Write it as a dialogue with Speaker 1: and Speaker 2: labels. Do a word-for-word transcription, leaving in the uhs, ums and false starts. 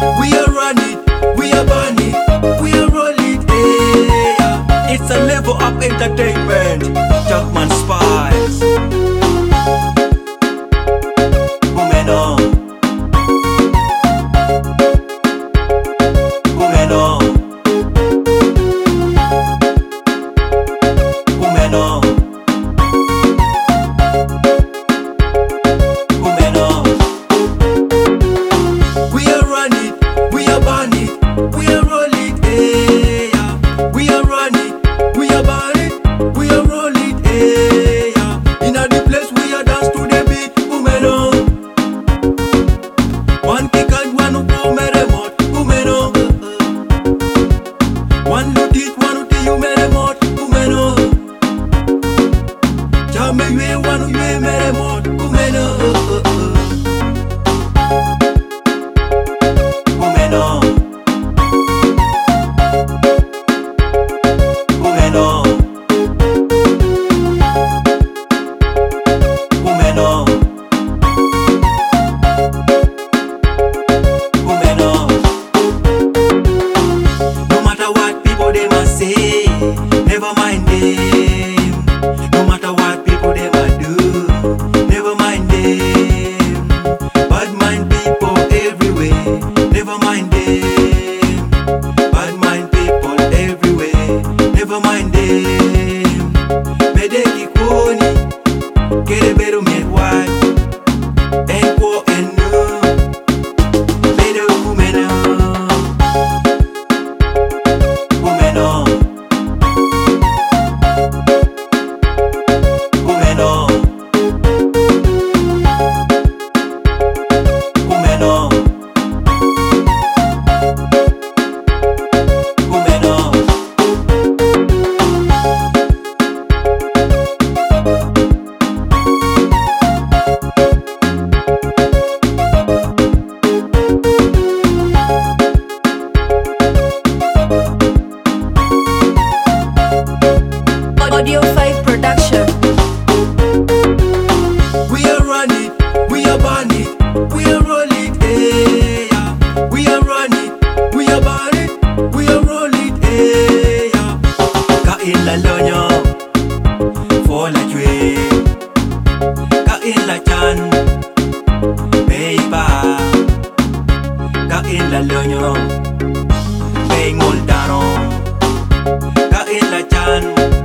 Speaker 1: We are run it, we are burn it, we are roll it, yeah. It's a level up entertainment. Jackman Spice. Kumeno, Kumeno, Kumeno, Kumeno. We are run it, we are burn it, we are roll it, yeah. We are run it, we are burn it, we are roll it, yeah. In a the place we are dance to the beat, Kumeno. One kick and one who go mere mot, Kumeno. One loot it, one who ti you mere mot, Kumeno. Jame yue, one who yue mere mot, Kumeno. Kumeno, Kumeno, Kumeno, Kumeno. No matter what people they must say, never mind them. No matter what people they must do, never mind them. Bad mind people everywhere, never mind them. Bad mind people everywhere, never mind them. Bedeki koni, kere beru medwai, enko enu, beru kumeno, kumeno, kumeno, kumeno, kumeno.
Speaker 2: Audio five Production.
Speaker 1: We are run it, we are burn it, we are roll it, yeah. We are run it, we are burn it, we are roll it, yeah. Kain la lonyo, fo la chwe. Kain la chan, baby. Kain la lonyo, pay ngol daron. Kain la chan.